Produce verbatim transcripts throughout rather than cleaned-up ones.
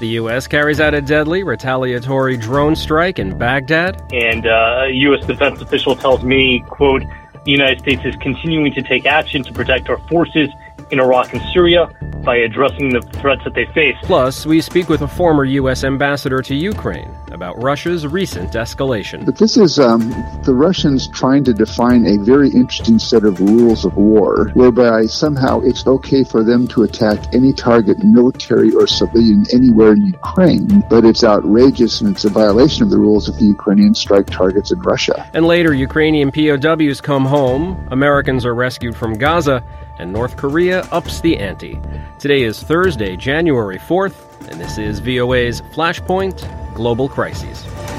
The U S carries out a deadly retaliatory drone strike in Baghdad. And uh, a U S defense official tells me, quote, the United States is continuing to take action to protect our forces in Iraq and Syria by addressing the threats that they face. Plus, we speak with a former U S ambassador to Ukraine about Russia's recent escalation. But this is um, the Russians trying to define a very interesting set of rules of war, whereby somehow it's okay for them to attack any target, military or civilian, anywhere in Ukraine, but it's outrageous and it's a violation of the rules if the Ukrainians strike targets in Russia. And later, Ukrainian P O Ws come home, Americans are rescued from Gaza, and North Korea ups the ante. Today is Thursday, January fourth, and this is V O A's Flashpoint Global Crises.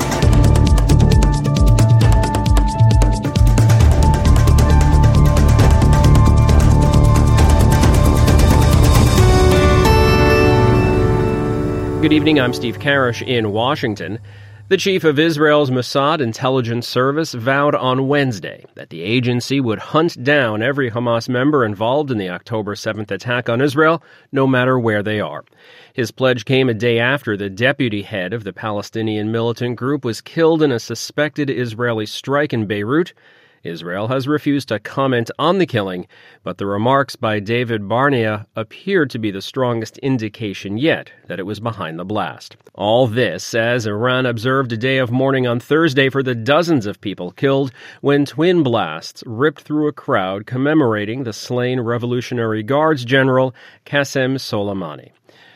Good evening, I'm Steve Karish in Washington. The chief of Israel's Mossad intelligence service vowed on Wednesday that the agency would hunt down every Hamas member involved in the October seventh attack on Israel, no matter where they are. His pledge came a day after the deputy head of the Palestinian militant group was killed in a suspected Israeli strike in Beirut. Israel has refused to comment on the killing, but the remarks by David Barnea appeared to be the strongest indication yet that it was behind the blast. All this as Iran observed a day of mourning on Thursday for the dozens of people killed when twin blasts ripped through a crowd commemorating the slain Revolutionary Guards General Qasem Soleimani.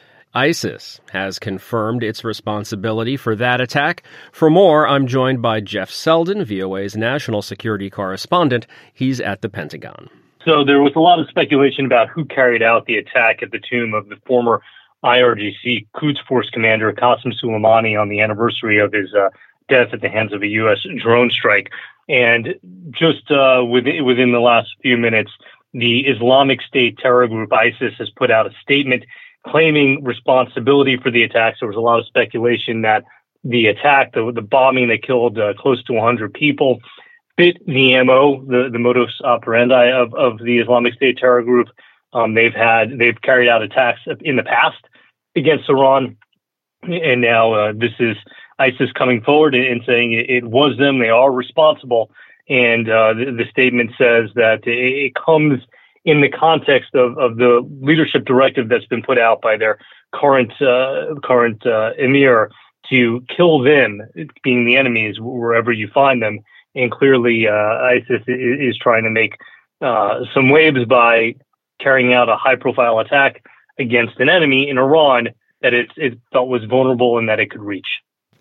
ISIS has confirmed its responsibility for that attack. For more, I'm joined by Jeff Selden, V O A's national security correspondent. He's at the Pentagon. So there was a lot of speculation about who carried out the attack at the tomb of the former I R G C Quds Force commander Qasem Soleimani on the anniversary of his uh, death at the hands of a U S drone strike. And just uh, within, within the last few minutes, the Islamic State terror group ISIS has put out a statement claiming responsibility for the attacks. There was a lot of speculation that the attack, the, the bombing that killed uh, close to one hundred people, fit the M O, the, the modus operandi of, of the Islamic State terror group. Um, they've had, they've carried out attacks in the past against Iran, and now uh, this is ISIS coming forward and saying it, it was them. They are responsible, and uh, the, the statement says that it, it comes in the context of, of the leadership directive that's been put out by their current uh, current uh, emir to kill them, being the enemies, wherever you find them. And clearly, uh, ISIS is, is trying to make uh, some waves by carrying out a high-profile attack against an enemy in Iran that it, it felt was vulnerable and that it could reach.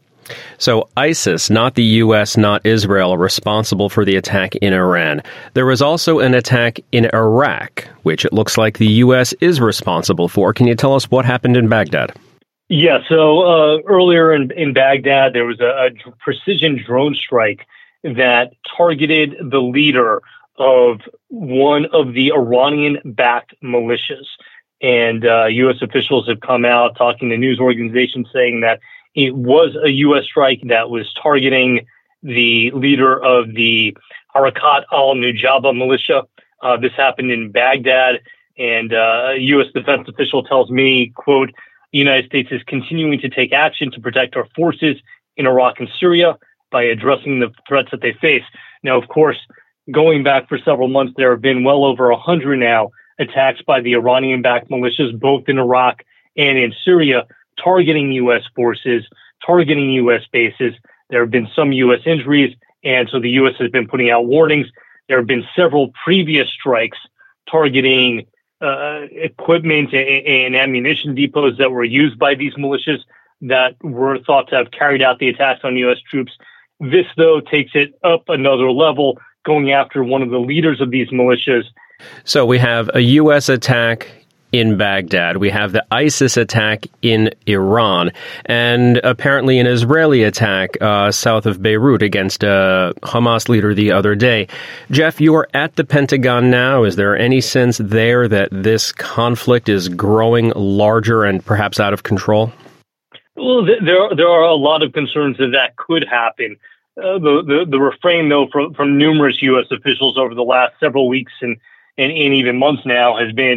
So ISIS, not the U S, not Israel, responsible for the attack in Iran. There was also an attack in Iraq, which it looks like the U S is responsible for. Can you tell us what happened in Baghdad? Yeah, so uh, earlier in, in Baghdad, there was a, a precision drone strike that targeted the leader of one of the Iranian-backed militias. And uh, U S officials have come out talking to news organizations saying that it was a U S strike that was targeting the leader of the Harakat al-Nujaba militia. Uh, this happened in Baghdad, and uh, a U S defense official tells me, quote, the United States is continuing to take action to protect our forces in Iraq and Syria by addressing the threats that they face. Now, of course, going back for several months, there have been well over one hundred now attacks by the Iranian-backed militias, both in Iraq and in Syria, targeting U S forces, targeting U S bases. There have been some U S injuries, and so the U S has been putting out warnings. There have been several previous strikes targeting uh, equipment and, and ammunition depots that were used by these militias that were thought to have carried out the attacks on U S troops. This, though, takes it up another level, going after one of the leaders of these militias. So we have a U S attack in Baghdad. We have the ISIS attack in Iran, and apparently an Israeli attack uh, south of Beirut against a Hamas leader the other day. Jeff, you are at the Pentagon now. Is there any sense there that this conflict is growing larger and perhaps out of control? Well, there there are a lot of concerns that that could happen. Uh, the, the the refrain, though, from, from numerous U S officials over the last several weeks and, and, and even months now has been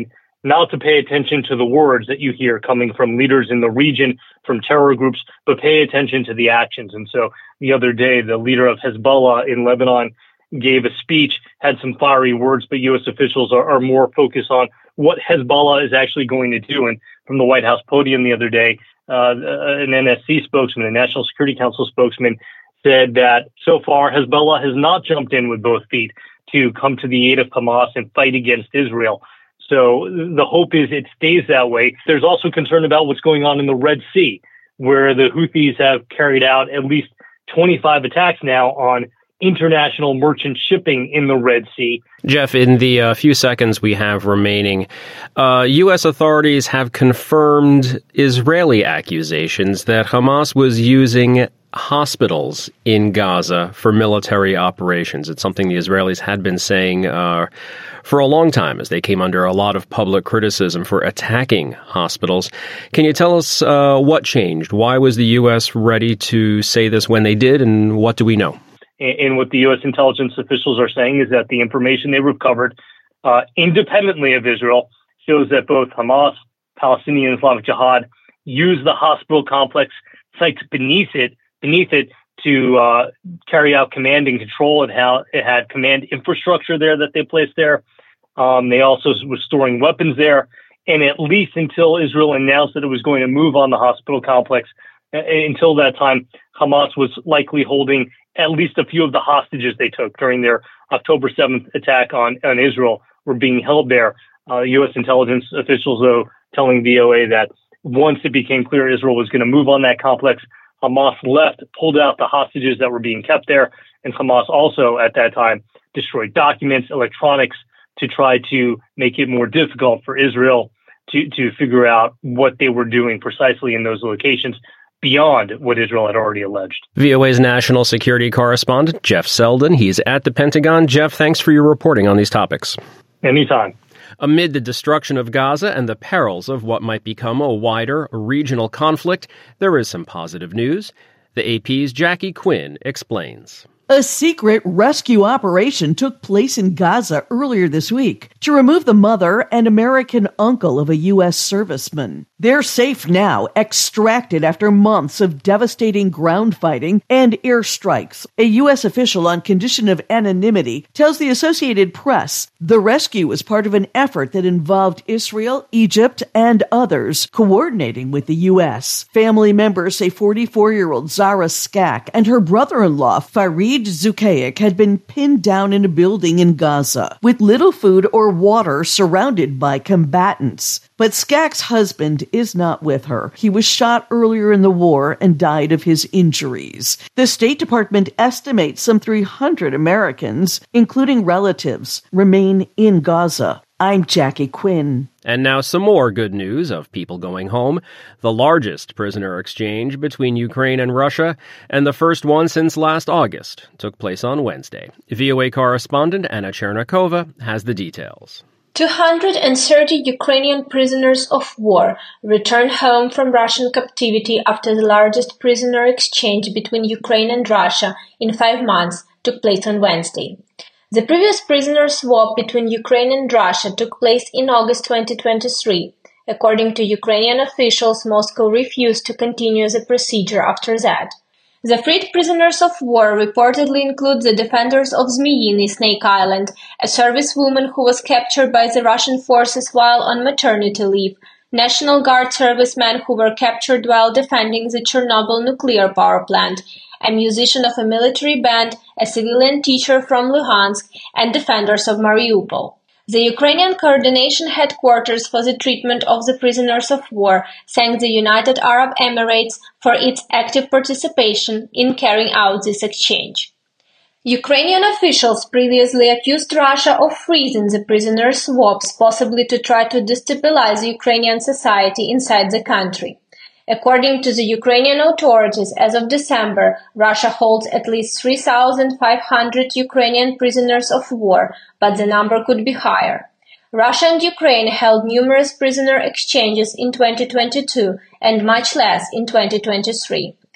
not to pay attention to the words that you hear coming from leaders in the region, from terror groups, but pay attention to the actions. And so the other day, the leader of Hezbollah in Lebanon gave a speech, had some fiery words, but U S officials are, are more focused on what Hezbollah is actually going to do. And from the White House podium the other day, uh, an N S C spokesman, a National Security Council spokesman, said that so far Hezbollah has not jumped in with both feet to come to the aid of Hamas and fight against Israel. So the hope is it stays that way. There's also concern about what's going on in the Red Sea, where the Houthis have carried out at least twenty-five attacks now on international merchant shipping in the Red Sea. Jeff, in the uh, few seconds we have remaining, uh, U S authorities have confirmed Israeli accusations that Hamas was using hospitals in Gaza for military operations. It's something the Israelis had been saying uh, for a long time as they came under a lot of public criticism for attacking hospitals. Can you tell us uh, what changed? Why was the U S ready to say this when they did, and what do we know? And what the U S intelligence officials are saying is that the information they recovered uh, independently of Israel shows that both Hamas, Palestinian Islamic Jihad, used the hospital complex sites beneath it beneath it to uh, carry out command and control. It, how it had command infrastructure there that they placed there. Um, they also were storing weapons there. And at least until Israel announced that it was going to move on the hospital complex, uh, until that time, Hamas was likely holding at least a few of the hostages they took during their October seventh attack on, on Israel were being held there. Uh, U S intelligence officials, though, telling V O A that once it became clear Israel was going to move on that complex, Hamas left, pulled out the hostages that were being kept there, and Hamas also, at that time, destroyed documents, electronics, to try to make it more difficult for Israel to, to figure out what they were doing precisely in those locations beyond what Israel had already alleged. V O A's national security correspondent, Jeff Selden. He's at the Pentagon. Jeff, thanks for your reporting on these topics. Anytime. Amid the destruction of Gaza and the perils of what might become a wider regional conflict, there is some positive news. The A P's Jackie Quinn explains. A secret rescue operation took place in Gaza earlier this week to remove the mother and American uncle of a U S serviceman. They're safe now, extracted after months of devastating ground fighting and airstrikes. A U S official on condition of anonymity tells the Associated Press the rescue was part of an effort that involved Israel, Egypt, and others coordinating with the U S. Family members say forty-four-year-old Zara Skak and her brother-in-law, Farid Zukayik, had been pinned down in a building in Gaza with little food or water, surrounded by combatants. But Skak's husband is not with her. He was shot earlier in the war and died of his injuries. The State Department estimates some three hundred Americans, including relatives, remain in Gaza. I'm Jackie Quinn. And now some more good news of people going home. The largest prisoner exchange between Ukraine and Russia, and the first one since last August, took place on Wednesday. V O A correspondent Anna Chernikova has the details. two hundred thirty Ukrainian prisoners of war returned home from Russian captivity after the largest prisoner exchange between Ukraine and Russia in five months took place on Wednesday. The previous prisoner swap between Ukraine and Russia took place in August twenty twenty-three. According to Ukrainian officials, Moscow refused to continue the procedure after that. The freed prisoners of war reportedly include the defenders of Zmiyny, Snake Island, a servicewoman who was captured by the Russian forces while on maternity leave, National Guard servicemen who were captured while defending the Chernobyl nuclear power plant, a musician of a military band, a civilian teacher from Luhansk, and defenders of Mariupol. The Ukrainian Coordination Headquarters for the Treatment of the Prisoners of War thanked the United Arab Emirates for its active participation in carrying out this exchange. Ukrainian officials previously accused Russia of freezing the prisoner swaps, possibly to try to destabilize Ukrainian society inside the country. According to the Ukrainian authorities, as of December, Russia holds at least three thousand five hundred Ukrainian prisoners of war, but the number could be higher. Russia and Ukraine held numerous prisoner exchanges in twenty twenty-two and much less in twenty twenty-three.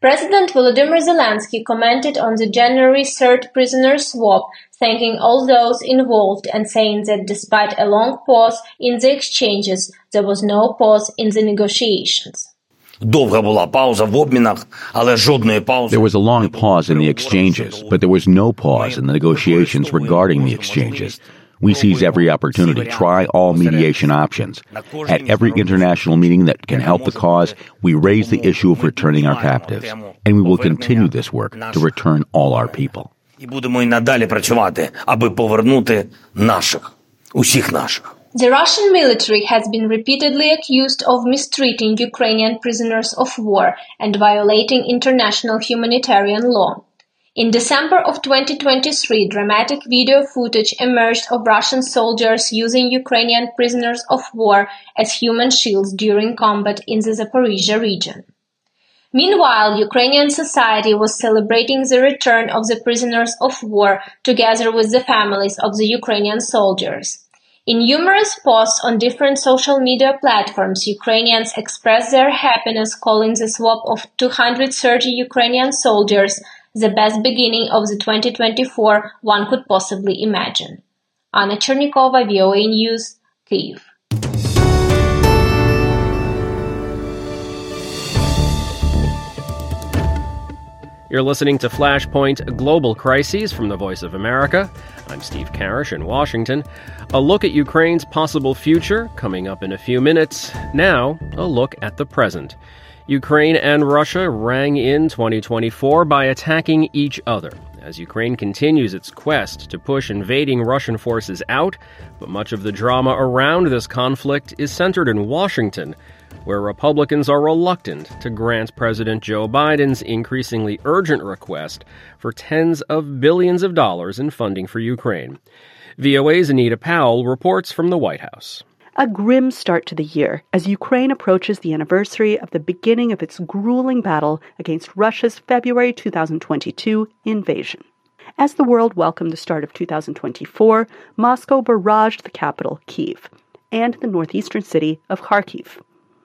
President Volodymyr Zelensky commented on the January third prisoner swap, thanking all those involved and saying that despite a long pause in the exchanges, there was no pause in the negotiations. There was a long pause in the exchanges, but there was no pause in the negotiations regarding the exchanges. We seize every opportunity, try all mediation options. At every international meeting that can help the cause, we raise the issue of returning our captives, and we will continue this work to return all our people. The Russian military has been repeatedly accused of mistreating Ukrainian prisoners of war and violating international humanitarian law. In December of twenty twenty-three, dramatic video footage emerged of Russian soldiers using Ukrainian prisoners of war as human shields during combat in the Zaporizhzhia region. Meanwhile, Ukrainian society was celebrating the return of the prisoners of war together with the families of the Ukrainian soldiers. In numerous posts on different social media platforms, Ukrainians expressed their happiness, calling the swap of two hundred thirty Ukrainian soldiers the best beginning of the twenty twenty-four one could possibly imagine. Anna Chernikova, V O A News, Kyiv. You're listening to Flashpoint Global Crises from the Voice of America. I'm Steve Karish in Washington. A look at Ukraine's possible future coming up in a few minutes. Now, a look at the present. Ukraine and Russia rang in twenty twenty-four by attacking each other, as Ukraine continues its quest to push invading Russian forces out, but much of the drama around this conflict is centered in Washington, where Republicans are reluctant to grant President Joe Biden's increasingly urgent request for tens of billions of dollars in funding for Ukraine. V O A's Anita Powell reports from the White House. A grim start to the year as Ukraine approaches the anniversary of the beginning of its grueling battle against Russia's February two thousand twenty-two invasion. As the world welcomed the start of two thousand twenty-four, Moscow barraged the capital, Kyiv, and the northeastern city of Kharkiv.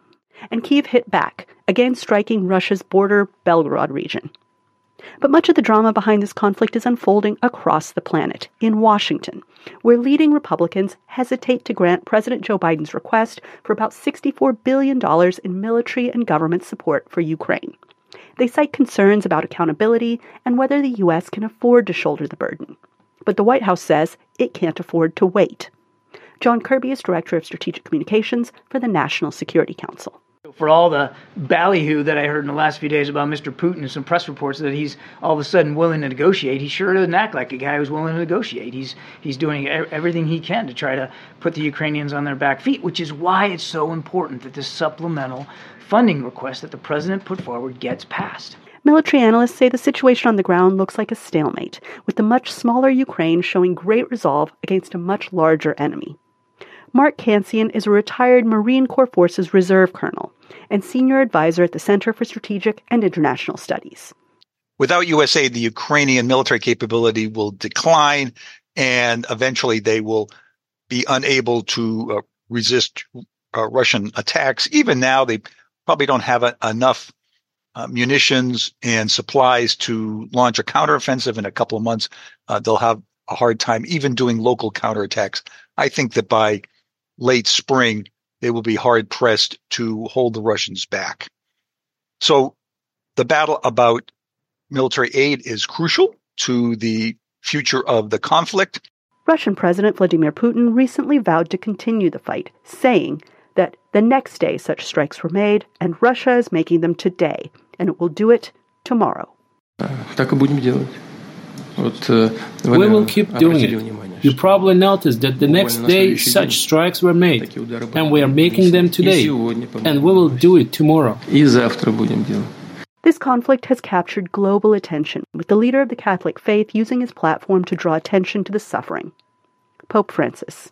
And Kyiv hit back, again striking Russia's border Belgorod region. But much of the drama behind this conflict is unfolding across the planet, in Washington, where leading Republicans hesitate to grant President Joe Biden's request for about sixty-four billion dollars in military and government support for Ukraine. They cite concerns about accountability and whether the U S can afford to shoulder the burden. But the White House says it can't afford to wait. John Kirby is Director of Strategic Communications for the National Security Council. For all the ballyhoo that I heard in the last few days about Mister Putin and some press reports that he's all of a sudden willing to negotiate, he sure doesn't act like a guy who's willing to negotiate. He's he's doing everything he can to try to put the Ukrainians on their back feet, which is why it's so important that this supplemental funding request that the president put forward gets passed. Military analysts say the situation on the ground looks like a stalemate, with the much smaller Ukraine showing great resolve against a much larger enemy. Mark Kansian is a retired Marine Corps Forces Reserve Colonel and Senior Advisor at the Center for Strategic and International Studies. Without U S aid, the Ukrainian military capability will decline, and eventually they will be unable to uh, resist uh, Russian attacks. Even now, they probably don't have a, enough uh, munitions and supplies to launch a counteroffensive in a couple of months. Uh, they'll have a hard time even doing local counterattacks. I think that by late spring, they will be hard-pressed to hold the Russians back. So the battle about military aid is crucial to the future of the conflict. Russian President Vladimir Putin recently vowed to continue the fight, saying that the next day such strikes were made, and Russia is making them today, and it will do it tomorrow. Так и будем делать. We will keep doing it. You probably noticed that the next day such strikes were made, and we are making them today, and we will do it tomorrow. This conflict has captured global attention, with the leader of the Catholic faith using his platform to draw attention to the suffering. Pope Francis.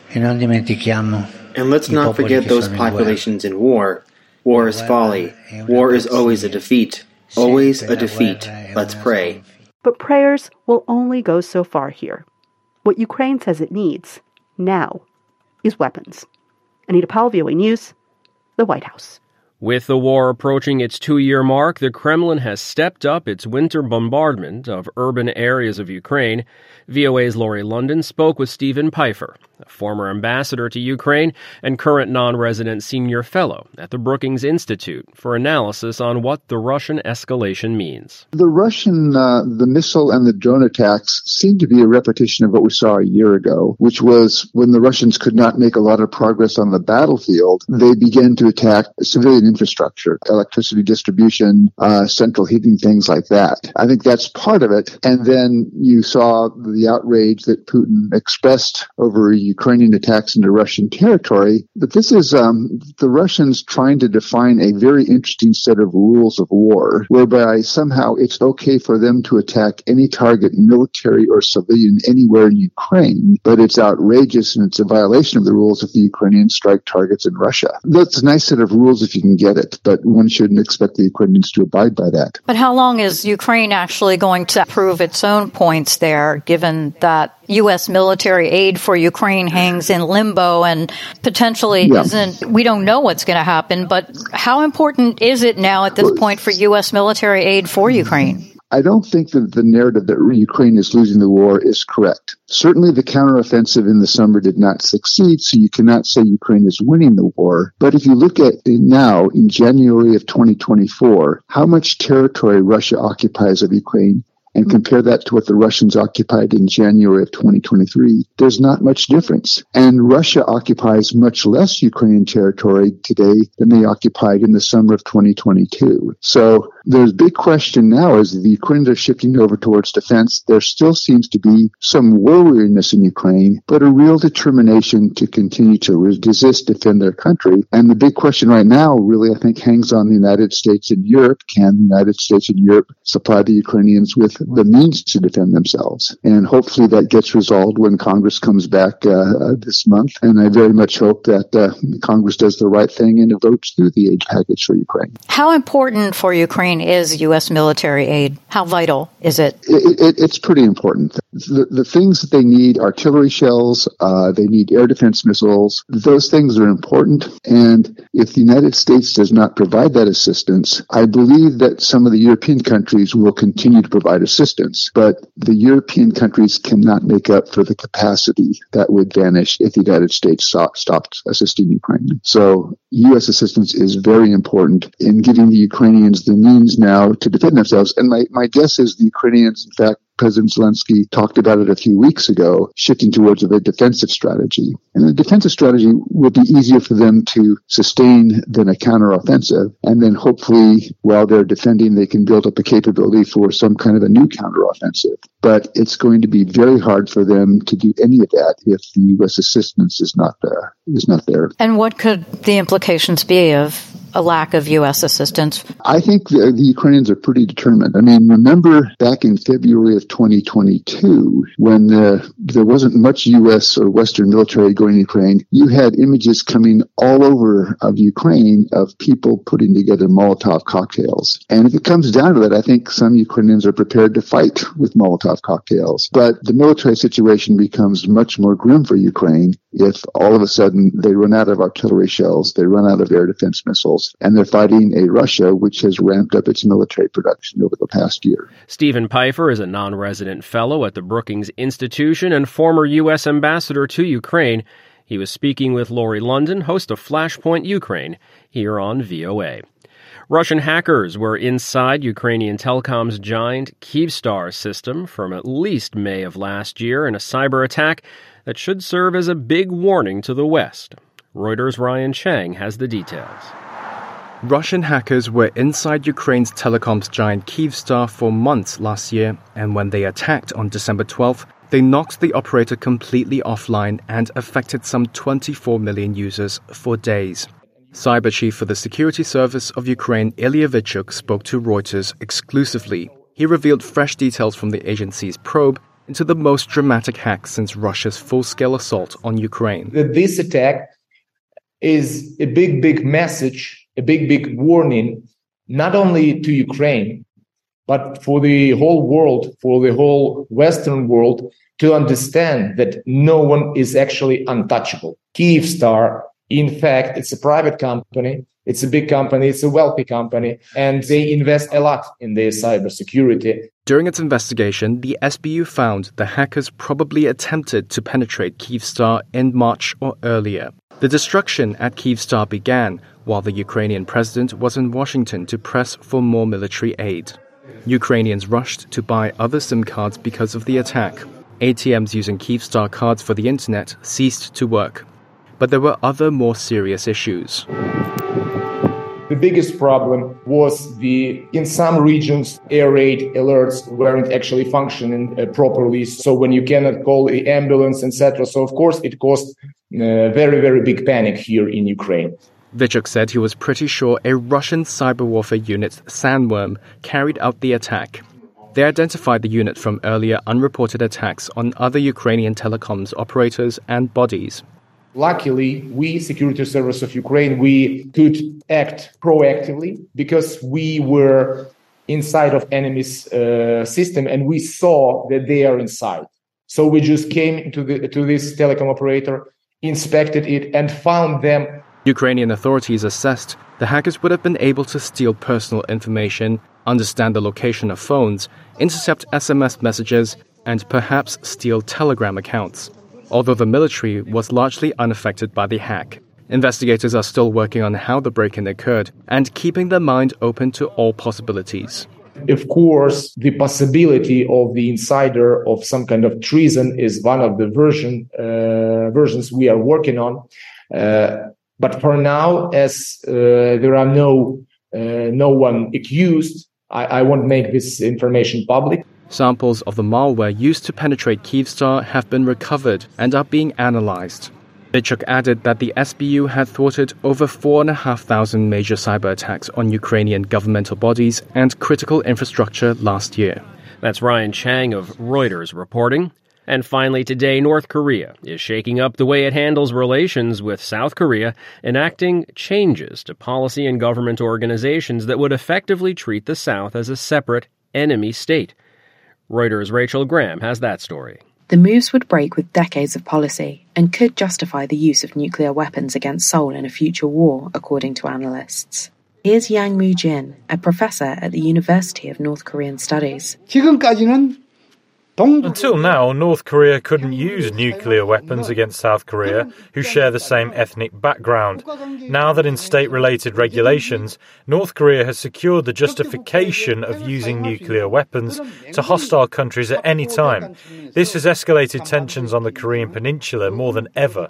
And let's not forget those populations in war. War is folly. War is always a defeat. Always a defeat. Let's pray. But prayers will only go so far here. What Ukraine says it needs, now, is weapons. Anita Powell, V O A News, the White House. With the war approaching its two-year mark, the Kremlin has stepped up its winter bombardment of urban areas of Ukraine. V O A's Lori London spoke with Stephen Pifer, a former ambassador to Ukraine and current non-resident senior fellow at the Brookings Institute, for analysis on what the Russian escalation means. The Russian, uh, the missile and the drone attacks seem to be a repetition of what we saw a year ago, which was when the Russians could not make a lot of progress on the battlefield, they began to attack civilian infrastructure, electricity distribution, uh, central heating, things like that. I think that's part of it. And then you saw the outrage that Putin expressed over Ukrainian attacks into Russian territory. But this is um, the Russians trying to define a very interesting set of rules of war, whereby somehow it's okay for them to attack any target, military or civilian, anywhere in Ukraine, but it's outrageous and it's a violation of the rules if the Ukrainians strike targets in Russia. That's a nice set of rules if you can get it, but one shouldn't expect the Ukrainians to abide by that. But how long is Ukraine actually going to prove its own points there, given that U S military aid for Ukraine hangs in limbo and potentially yeah. isn't, we don't know what's going to happen, but how important is it now at this well, point for U S military aid for Ukraine? I don't think that the narrative that Ukraine is losing the war is correct. Certainly the counteroffensive in the summer did not succeed, so you cannot say Ukraine is winning the war. But if you look at it now, in January of twenty twenty-four, how much territory Russia occupies of Ukraine, and compare that to what the Russians occupied in January of twenty twenty-three, there's not much difference. And Russia occupies much less Ukrainian territory today than they occupied in the summer of twenty twenty-two. So there's a big question now as the Ukrainians are shifting over towards defense. There still seems to be some war weariness in Ukraine, but a real determination to continue to resist, defend their country. And the big question right now really, I think, hangs on the United States and Europe. Can the United States and Europe supply the Ukrainians with the means to defend themselves? And hopefully that gets resolved when Congress comes back uh, this month. And I very much hope that uh, Congress does the right thing and votes through the aid package for Ukraine. How important for Ukraine is U S military aid? How vital is it? it, it it's pretty important. The, the things that they need, artillery shells, uh, they need air defense missiles, those things are important. And if the United States does not provide that assistance, I believe that some of the European countries will continue to provide assistance. But the European countries cannot make up for the capacity that would vanish if the United States stopped, stopped assisting Ukraine. So U S assistance is very important in giving the Ukrainians the means now to defend themselves. And my, my guess is the Ukrainians, in fact, President Zelensky talked about it a few weeks ago, shifting towards a defensive strategy. And the defensive strategy will be easier for them to sustain than a counteroffensive. And then hopefully, while they're defending, they can build up a capability for some kind of a new counteroffensive. But it's going to be very hard for them to do any of that if the U S assistance is not there. Is not there. And what could the implications be of a lack of U S assistance? I think the, the Ukrainians are pretty determined. I mean, remember back in February of twenty twenty-two, when uh, there wasn't much U S or Western military going to Ukraine, you had images coming all over of Ukraine of people putting together Molotov cocktails. And if it comes down to that, I think some Ukrainians are prepared to fight with Molotov cocktails. But the military situation becomes much more grim for Ukraine if all of a sudden they run out of artillery shells, they run out of air defense missiles, and they're fighting a Russia which has ramped up its military production over the past year. Stephen Pifer is a non-resident fellow at the Brookings Institution and former U S ambassador to Ukraine. He was speaking with Lori London, host of Flashpoint Ukraine, here on V O A. Russian hackers were inside Ukrainian telecom's giant Kyivstar system from at least May of last year in a cyber attack that should serve as a big warning to the West. Reuters' Ryan Chang has the details. Russian hackers were inside Ukraine's telecom's giant Kyivstar for months last year, and when they attacked on December twelfth, they knocked the operator completely offline and affected some twenty-four million users for days. Cyber chief for the security service of Ukraine, Ilya Vichuk, spoke to Reuters exclusively. He revealed fresh details from the agency's probe into the most dramatic hack since Russia's full-scale assault on Ukraine. This attack is a big, big message, a big, big warning, not only to Ukraine, but for the whole world, for the whole Western world, to understand that no one is actually untouchable. Kyivstar, in fact, it's a private company. It's a big company. It's a wealthy company, and they invest a lot in their cybersecurity. During its investigation, the S B U found the hackers probably attempted to penetrate Kyivstar in March or earlier. The destruction at Kyivstar began while the Ukrainian president was in Washington to press for more military aid. Ukrainians rushed to buy other SIM cards because of the attack. A T Ms using Kyivstar cards for the internet ceased to work. But there were other more serious issues. The biggest problem was the, in some regions, air raid alerts weren't actually functioning uh, properly. So when you cannot call the ambulance, et cetera. So of course it caused uh, very, very big panic here in Ukraine. Vychuk said he was pretty sure a Russian cyber warfare unit, Sandworm, carried out the attack. They identified the unit from earlier unreported attacks on other Ukrainian telecoms operators and bodies. Luckily, we, Security Service of Ukraine, we could act proactively because we were inside of enemy's uh, system and we saw that they are inside. So we just came to the to this telecom operator, inspected it, and found them. Ukrainian authorities assessed the hackers would have been able to steal personal information, understand the location of phones, intercept S M S messages, and perhaps steal Telegram accounts. Although the military was largely unaffected by the hack, investigators are still working on how the break-in occurred and keeping their mind open to all possibilities. Of course, the possibility of the insider of some kind of treason is one of the version uh, versions we are working on. Uh, but for now, as uh, there are no uh, no one accused, I, I won't make this information public. Samples of the malware used to penetrate Kyivstar have been recovered and are being analyzed. Vychuk added that the S B U had thwarted over four thousand five hundred major cyber attacks on Ukrainian governmental bodies and critical infrastructure last year. That's Ryan Chang of Reuters reporting. And finally today, North Korea is shaking up the way it handles relations with South Korea, enacting changes to policy and government organizations that would effectively treat the South as a separate enemy state. Reuters' Rachel Graham has that story. The moves would break with decades of policy and could justify the use of nuclear weapons against Seoul in a future war, according to analysts. Here's Yang Moo-jin, a professor at the University of North Korean Studies. Until now, North Korea couldn't use nuclear weapons against South Korea, who share the same ethnic background. Now that in state-related regulations, North Korea has secured the justification of using nuclear weapons to hostile countries at any time. This has escalated tensions on the Korean peninsula more than ever.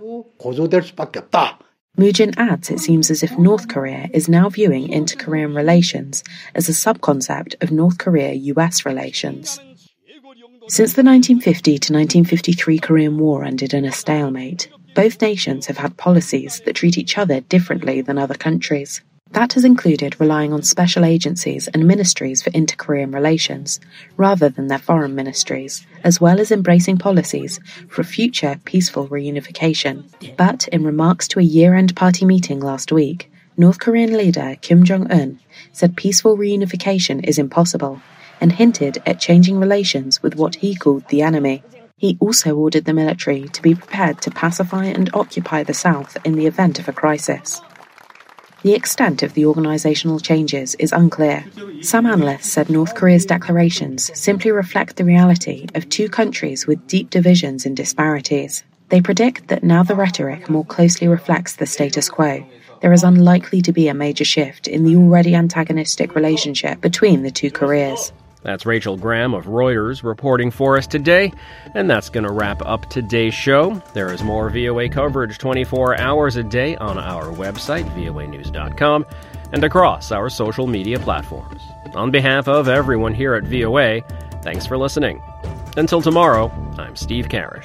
Moo-jin adds it seems as if North Korea is now viewing inter-Korean relations as a subconcept of North Korea-U S relations. Since the nineteen fifty to nineteen fifty-three Korean War ended in a stalemate, both nations have had policies that treat each other differently than other countries. That has included relying on special agencies and ministries for inter-Korean relations, rather than their foreign ministries, as well as embracing policies for future peaceful reunification. But in remarks to a year-end party meeting last week, North Korean leader Kim Jong-un said peaceful reunification is impossible, and hinted at changing relations with what he called the enemy. He also ordered the military to be prepared to pacify and occupy the South in the event of a crisis. The extent of the organizational changes is unclear. Some analysts said North Korea's declarations simply reflect the reality of two countries with deep divisions and disparities. They predict that now the rhetoric more closely reflects the status quo, there is unlikely to be a major shift in the already antagonistic relationship between the two Koreas. That's Rachel Graham of Reuters reporting for us today, and that's going to wrap up today's show. There is more V O A coverage twenty-four hours a day on our website, V O A news dot com, and across our social media platforms. On behalf of everyone here at V O A, thanks for listening. Until tomorrow, I'm Steve Karish.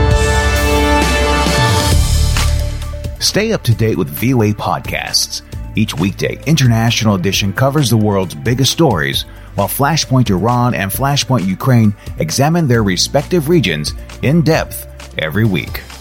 Stay up to date with V O A podcasts. Each weekday, International Edition covers the world's biggest stories, while Flashpoint Iran and Flashpoint Ukraine examine their respective regions in depth every week.